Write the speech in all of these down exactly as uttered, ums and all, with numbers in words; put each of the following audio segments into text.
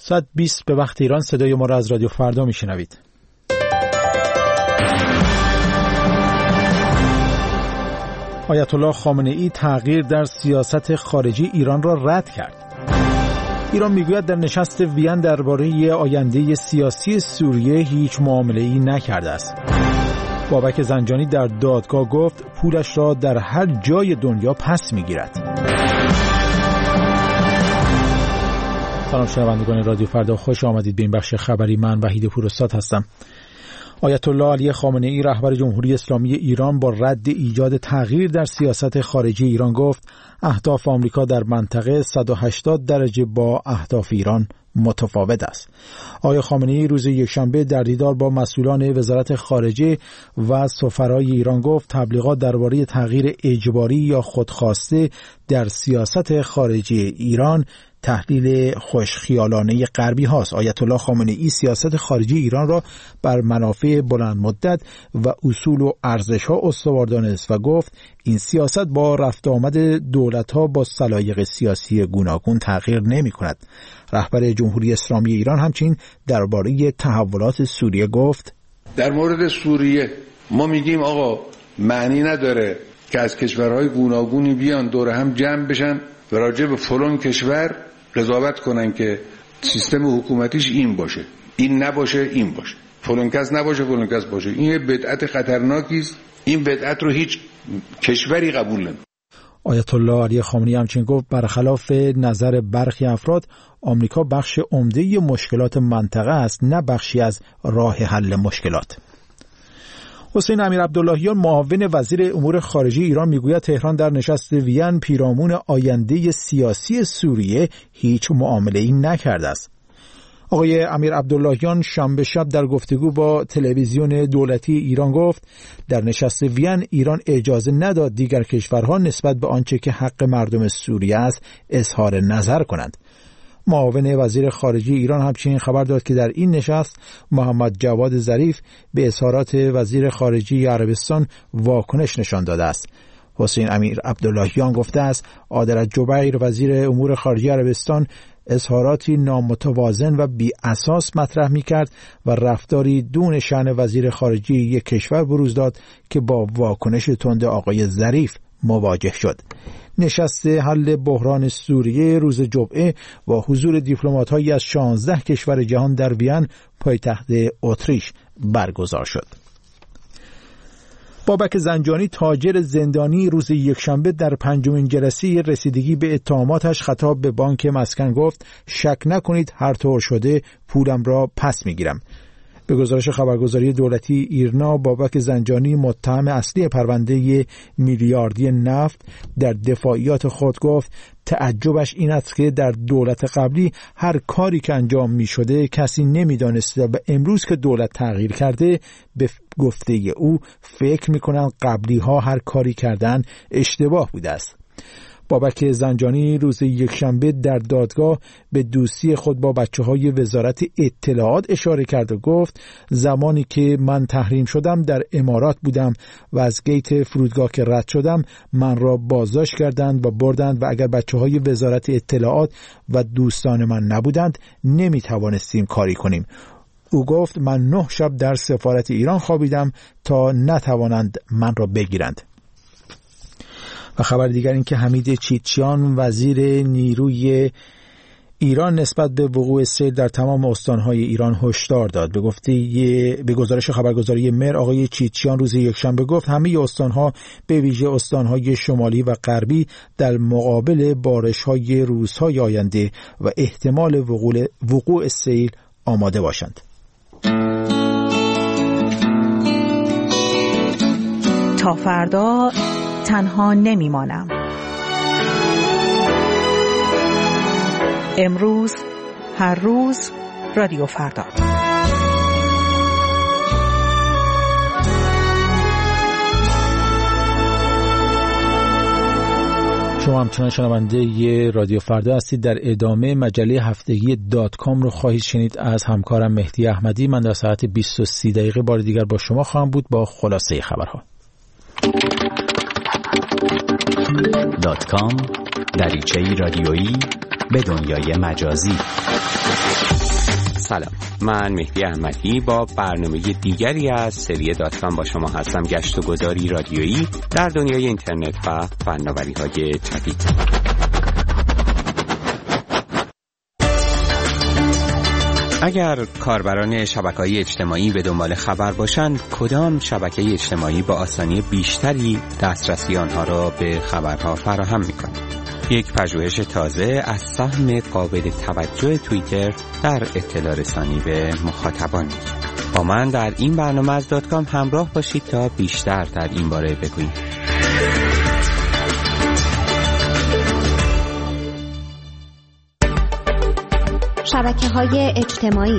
ساعت بیست به وقت ایران. صدای ما را از رادیو فردا میشنوید. آیت الله خامنه ای تغییر در سیاست خارجی ایران را رد کرد. ایران میگوید در نشست وین درباره آینده سیاسی سوریه هیچ معامله‌ای نکرده است. بابک زنجانی در دادگاه گفت پولش را در هر جای دنیا پس میگیرد. سلام شنوندگان رادیو فردا، خوش آمدید به این بخش خبری. من وحید پوراستاد هستم. آیت الله علی خامنه ای رهبر جمهوری اسلامی ایران با رد ایجاد تغییر در سیاست خارجی ایران گفت اهداف آمریکا در منطقه صد و هشتاد درجه با اهداف ایران متفاوت است. آقای خامنه ای روز یکشنبه در دیدار با مسئولان وزارت خارجه و سفرای ایران گفت تبلیغات درباره تغییر اجباری یا خودخواسته در سیاست خارجی ایران تحلیل خوشخیالانه غربی هاست. آیت الله خامنه ای سیاست خارجی ایران را بر منافع بلند مدت و اصول و ارزش ها استوار دانست و گفت این سیاست با رفت آمد دولت ها با سلایق سیاسی گوناگون تغییر نمی کند. رهبر جمهوری اسلامی ایران همچنین درباره تحولات سوریه گفت در مورد سوریه ما میگیم آقا معنی نداره که از کشورهای گوناگونی بیان دور هم جمع بشن و راجع به فلان کشور قضاوت کنن که سیستم حکومتیش این باشه، این نباشه، این باشه، فلان کس نباشه، فلان کس باشه. این یه بدعت خطرناکی است. این بدعت رو هیچ کشوری قبول نمی‌کنه. آیت الله علی خامنه ای همچنین گفت برخلاف نظر برخی افراد آمریکا بخش عمده مشکلات منطقه است، نه بخشی از راه حل مشکلات. حسین امیرعبداللهیان معاون وزیر امور خارجه ایران میگوید تهران در نشست وین پیرامون آینده سیاسی سوریه هیچ معامله‌ای نکرده است. آقای امیرعبداللهیان شنبه شب در گفتگو با تلویزیون دولتی ایران گفت در نشست وین ایران اجازه نداد دیگر کشورها نسبت به آنچه که حق مردم سوریه است اظهار نظر کنند. معاون وزیر خارجه ایران همچنین خبر داد که در این نشست محمد جواد ظریف به اظهارات وزیر خارجه عربستان واکنش نشان داده است. حسین امیرعبداللهیان گفته است عادل الجبیر وزیر امور خارجه عربستان اظهاراتی نامتوازن و بی اساس مطرح می کرد و رفتاری دون شأن وزیر خارجه یک کشور بروز داد که با واکنش تند آقای ظریف مواجه شد. نشست حل بحران سوریه روز جمعه با حضور دیپلمات‌هایی از شانزده کشور جهان در وین پایتخت اتریش برگزار شد. بابک زنجانی تاجر زندانی روز یکشنبه در پنجمین جلسه رسیدگی به اتهاماتش خطاب به بانک مسکن گفت شک نکنید هر طور شده پولم را پس میگیرم. به گزارش خبرگزاری دولتی ایرنا بابک زنجانی متهم اصلی پرونده میلیاردی نفت در دفاعیات خود گفت تعجبش این است که در دولت قبلی هر کاری که انجام می شده کسی نمی دانسته و امروز که دولت تغییر کرده به گفته او فکر می کنند قبلی ها هر کاری کردن اشتباه بوده است. بابک زنجانی روز یکشنبه در دادگاه به دوستی خود با بچه‌های وزارت اطلاعات اشاره کرد و گفت زمانی که من تحریم شدم در امارات بودم و از گیت فرودگاه که رد شدم من را بازداشت کردند و بردند و اگر بچه‌های وزارت اطلاعات و دوستان من نبودند نمی‌توانستیم کاری کنیم. او گفت من نه شب در سفارت ایران خوابیدم تا نتوانند من را بگیرند. و خبر دیگر این که حمید چیچیان وزیر نیروی ایران نسبت به وقوع سیل در تمام استانهای ایران هشدار داد. به گفته به گزارش خبرگزاری مر آقای چیچیان روز یکشنبه گفت همه استانها به ویژه استانهای شمالی و غربی در مقابل بارش‌های روزهای آینده و احتمال وقوع وقوع سیل آماده باشند. تا فردا تنها نمیمانم. امروز هر روز رادیو فردا. شما همچنان شنونده ی رادیو فردا هستید. در ادامه مجله هفتگی دات کام رو خواهید شنید از همکارم مهدی احمدی. من در ساعت بیست و سه دقیقه بار دیگر با شما خواهم بود با خلاصه خبرها. دات کام، دریچه‌ای رادیویی به دنیای مجازی. سلام، من مهدی احمدی با برنامه دیگری از سری دات کام با شما هستم. گشت و گذاری رادیویی در دنیای اینترنت و فناوری‌های جدید. اگر کاربران شبکه‌های اجتماعی به دنبال خبر باشند، کدام شبکه اجتماعی با آسانی بیشتری دسترسی آنها را به خبرها فراهم می‌کند؟ یک پژوهش تازه از سهم قابل توجه توییتر در اطلاع رسانی به مخاطبان می‌گوید. با من در این برنامه از دات کام همراه باشید تا بیشتر در این باره بگوییم. شبکه‌های اجتماعی.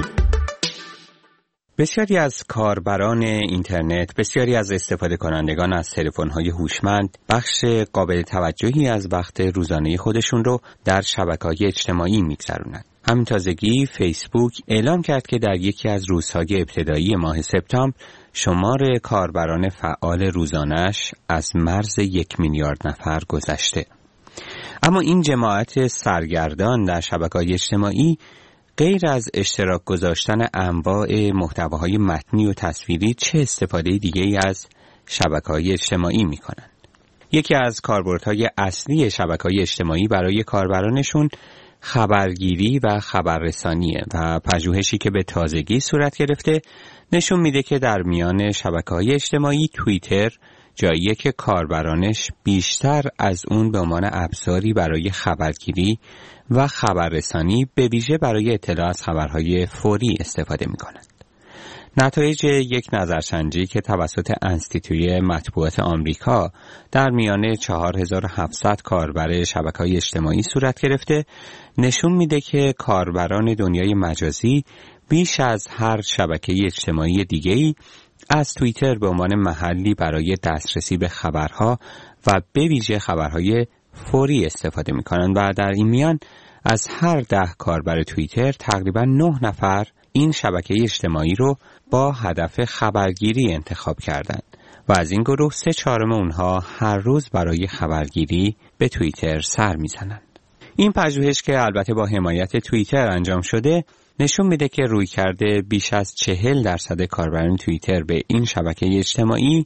بسیاری از کاربران اینترنت، بسیاری از استفاده کنندگان از تلفن‌های هوشمند بخش قابل توجهی از وقت روزانه خودشون رو در شبکه‌های اجتماعی می‌گذرونند. همین تازگی فیسبوک اعلام کرد که در یکی از روزهای ابتدایی ماه سپتامبر شمار کاربران فعال روزانه‌اش از مرز یک میلیارد نفر گذشته. اما این جماعت سرگردان در شبکه‌های اجتماعی غیر از اشتراک گذاشتن انواع محتواهای متنی و تصویری چه استفاده دیگه‌ای از شبکه‌های اجتماعی می‌کنند؟ یکی از کاربردهای اصلی شبکه‌های اجتماعی برای کاربرانشون خبرگیری و خبررسانیه و پژوهشی که به تازگی صورت گرفته نشون میده که در میان شبکه‌های اجتماعی توییتر جاییه که کاربرانش بیشتر از اون به عنوان ابزاری برای خبرگیری و خبررسانی به ویژه برای اطلاع از خبرهای فوری استفاده می‌کنند. نتایج یک نظرسنجی که توسط انستیتوی مطبوعات آمریکا در میان چهار هزار و هفتصد کاربر شبکه‌های اجتماعی صورت گرفته نشون میده که کاربران دنیای مجازی بیش از هر شبکه اجتماعی دیگه‌ای از توییتر به عنوان محلی برای دسترسی به خبرها و به ویژه خبرهای فوری استفاده می‌کنند و در این میان از هر ده کاربر توییتر تقریباً نه نفر این شبکه اجتماعی رو با هدف خبرگیری انتخاب کردند و از این گروه سه چهارم اونها هر روز برای خبرگیری به توییتر سر می‌زنند. این پژوهش که البته با حمایت توییتر انجام شده نشون میده که رویکرد بیش از چهل درصد کاربران توییتر به این شبکه اجتماعی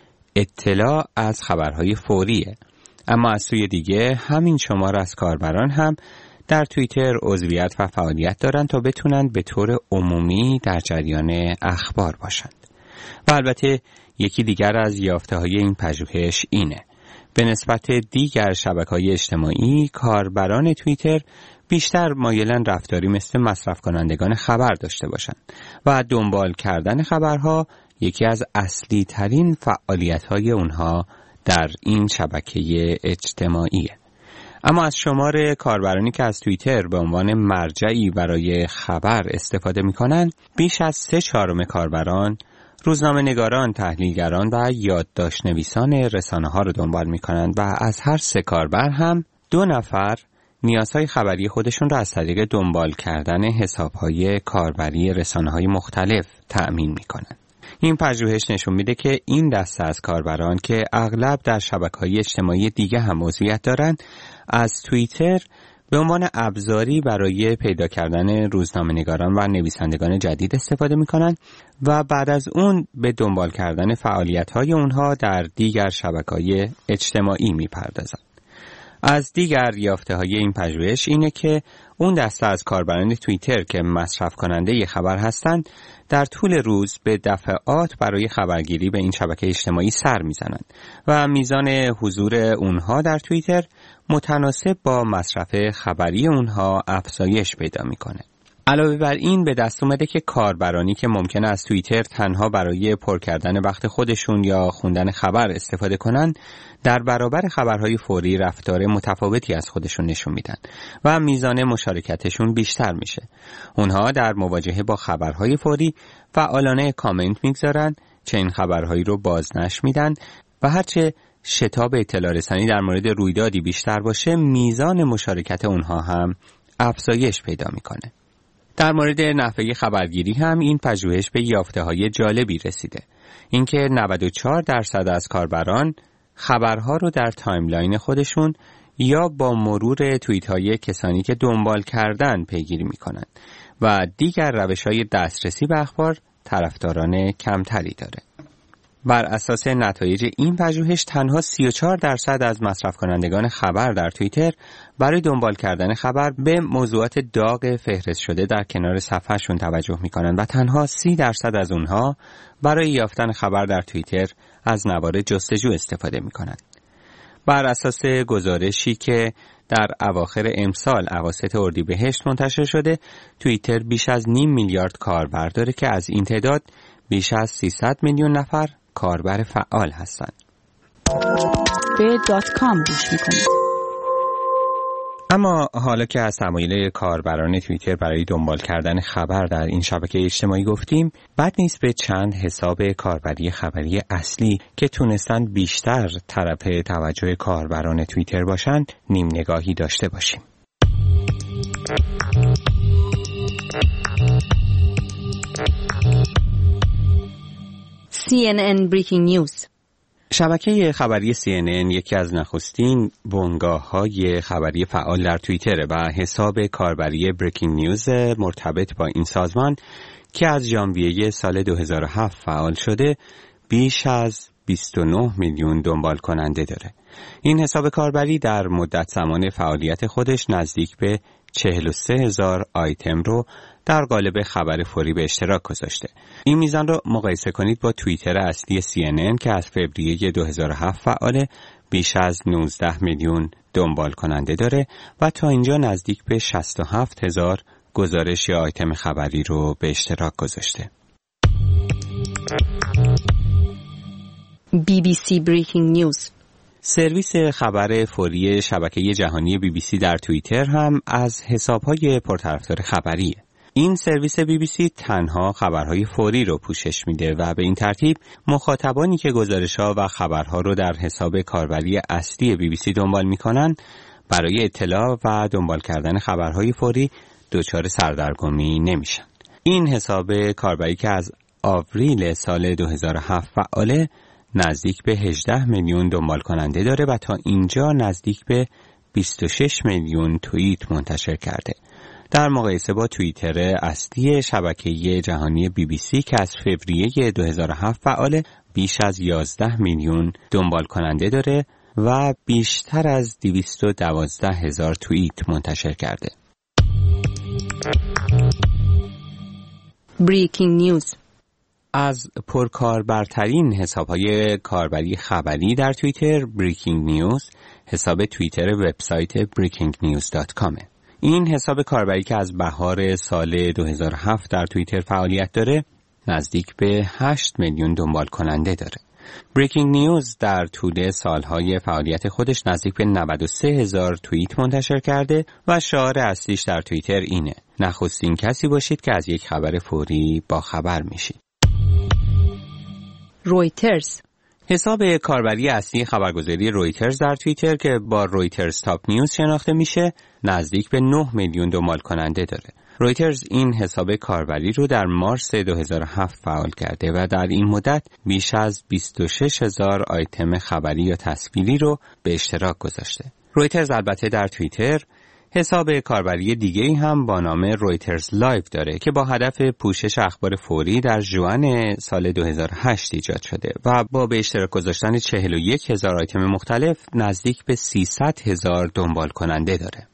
اطلاع از خبرهای فوریه. اما از سوی دیگه همین شمار از کاربران هم در توییتر عضویت و فعالیت دارند تا بتونن به طور عمومی در جریان اخبار باشند. و البته یکی دیگر از یافته‌های این پژوهش اینه: به نسبت دیگر شبکه‌های اجتماعی کاربران توییتر بیشتر مایلن رفتاری مثل مصرف کنندگان خبر داشته باشند و دنبال کردن خبرها یکی از اصلی ترین فعالیت‌های اونها در این شبکه اجتماعیه. اما از شمار کاربرانی که از توییتر به عنوان مرجعی برای خبر استفاده می‌کنند، بیش از سه چهارم کاربران روزنامه نگاران، تحلیلگران و یادداشت نویسان رسانه‌ها رو دنبال می‌کنند و از هر سه کاربر هم دو نفر نیازهای خبری خودشون را از طریق دنبال کردن حساب‌های کاربری رسانه‌های مختلف تأمین می‌کنند. این پژوهش نشون میده که این دسته از کاربران که اغلب در شبکه‌های اجتماعی دیگه هم عضویت دارند، از توییتر به عنوان ابزاری برای پیدا کردن روزنامه‌نگاران و نویسندگان جدید استفاده می‌کنند و بعد از اون به دنبال کردن فعالیت‌های اونها در دیگر شبکه‌های اجتماعی می‌پردازند. از دیگر یافته‌های این پژوهش اینه که اون دسته از کاربران توییتر که مصرف کننده خبر هستند در طول روز به دفعات برای خبرگیری به این شبکه اجتماعی سر میزنند و میزان حضور اونها در توییتر متناسب با مصرف خبری اونها افزایش پیدا میکنه. علاوه بر این به دست اومده که کاربرانی که ممکنه از توییتر تنها برای پر کردن وقت خودشون یا خوندن خبر استفاده کنن، در برابر خبرهای فوری رفتار متفاوتی از خودشون نشون میدن و میزان مشارکتشون بیشتر میشه. اونها در مواجهه با خبرهای فوری فعالانه کامنت میگذارن، چنین خبرهایی رو بازنشر میدن و هرچه شتاب اطلاع رسانی در مورد رویدادی بیشتر باشه، میزان مشارکت اونها هم افزایش پیدا میکنه. در مورد نحوه خبرگیری هم این پژوهش به یافته‌های جالبی رسیده. اینکه نود و چهار درصد از کاربران خبرها رو در تایملاین خودشون یا با مرور توییت های کسانی که دنبال کردن پیگیری می کنند و دیگر روش های دسترسی به اخبار طرفداران کمتری داره. بر اساس نتایج این پژوهش تنها سی و چهار درصد از مصرف کنندگان خبر در توییتر برای دنبال کردن خبر به موضوعات داغ فهرست شده در کنار صفحهشون توجه میکنن و تنها سی درصد از اونها برای یافتن خبر در توییتر از نوار جستجو استفاده میکنن. بر اساس گزارشی که در اواخر امسال اواسط اردیبهشت منتشر شده، توییتر بیش از نیم میلیارد کاربر داره که از این تعداد بیش از سیصد میلیون نفر کاربر فعال هستند. به دات کام گوش میکنید. اما حالا که از تمایل کاربران توییتر برای دنبال کردن خبر در این شبکه اجتماعی گفتیم، بد نیست به چند حساب کاربری خبری اصلی که تونستن بیشتر طرف توجه کاربران توییتر باشن نیم نگاهی داشته باشیم. سی ان ان Breaking News. شبکه خبری سی ان ان یکی از نخستین بنگاه‌های خبری فعال در توییتر و حساب کاربری بریکینگ نیوز مرتبط با این سازمان که از ژانویه سال دو هزار و هفت فعال شده بیش از بیست و نه میلیون دنبال کننده داره. این حساب کاربری در مدت زمان فعالیت خودش نزدیک به چهل و سه هزار آیتم رو در قالب خبر فوری به اشتراک گذاشته. این میزان رو مقایسه کنید با توییتر اصلی سی ان ان که از فوریه دو هزار و هفت فعاله، بیش از نوزده میلیون دنبال کننده داره و تا اینجا نزدیک به شصت و هفت هزار گزارش یا آیتم خبری رو به اشتراک گذاشته. بی بی سی Breaking News. سرویس خبر فوری شبکه جهانی بی بی سی در توییتر هم از حساب‌های پرطرفدار خبریه. این سرویس بی بی سی تنها خبرهای فوری رو پوشش میده و به این ترتیب مخاطبانی که گزارش‌ها و خبرها رو در حساب کاربری اصلی بی بی سی دنبال میکنن برای اطلاع و دنبال کردن خبرهای فوری دچار سردرگمی نمیشن. این حساب کاربری که از آوریل سال دو هزار و هفت فعاله نزدیک به هجده میلیون دنبال کننده داره و تا اینجا نزدیک به بیست و شش میلیون توییت منتشر کرده. در مقایسه با توییتر اصلی شبکه جهانی بی بی سی که از فوریه دو هزار و هفت فعال بیش از یازده میلیون دنبال کننده داره و بیشتر از دویست و دوازده هزار توییت منتشر کرده. Breaking News. از پرکاربرترین حساب‌های کاربری خبری در توییتر، بریکینگ نیوز حساب توییتر وبسایت بریکینگ نیوز دات کام. این حساب کاربری که از بهار سال دو هزار و هفت در توییتر فعالیت داره، نزدیک به هشت میلیون دنبال کننده داره. بریکینگ نیوز در طول سالهای فعالیت خودش نزدیک به نود و سه هزار توییت منتشر کرده و شعار اصلیش در توییتر اینه: نخستین کسی باشید که از یک خبر فوری با خبر میشید. رویترز. حساب کاربری اصلی خبرگزاری رویترز در توییتر که با رویترز تاپ نیوز شناخته میشه، نزدیک به نه میلیون دنبال کننده داره. رویترز این حساب کاربری رو در مارس دو هزار و هفت فعال کرده و در این مدت بیش از بیست و شش هزار آیتم خبری یا تصویری رو به اشتراک گذاشته. رویترز البته در توییتر حساب کاربری دیگه‌ای هم با نام رویترز لایو داره که با هدف پوشش اخبار فوری در ژوئن سال دو هزار و هشت ایجاد شده و با به اشتراک گذاشتن چهل و یک هزار آیتم مختلف نزدیک به سیصد هزار دنبال کننده داره.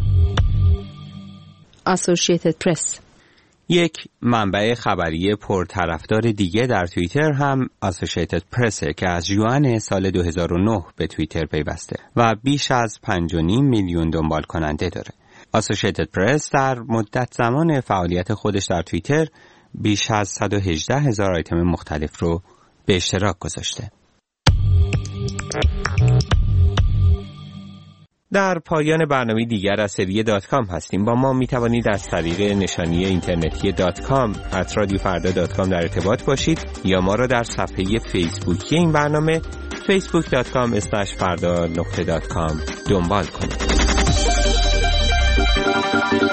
Associated Press. یک منبع خبری پرطرفدار دیگه در توییتر هم Associated Press که از ژوئن سال دو هزار و نه به توییتر پیوسته و بیش از پنج و نیم میلیون دنبال کننده داره. Associated Press در مدت زمان فعالیت خودش در توییتر بیش از صد و هجده هزار آیتم مختلف رو به اشتراک گذاشته. در پایان برنامه دیگر از سری دات کام هستیم. با ما می توانید از طریق نشانی اینترنتی دات کام ات رادیو فردا دات کام در ارتباط باشید یا ما را در صفحه فیسبوکی این برنامه فیسبوک دات کام اسلش فردا نقطه دات کام دنبال کنید.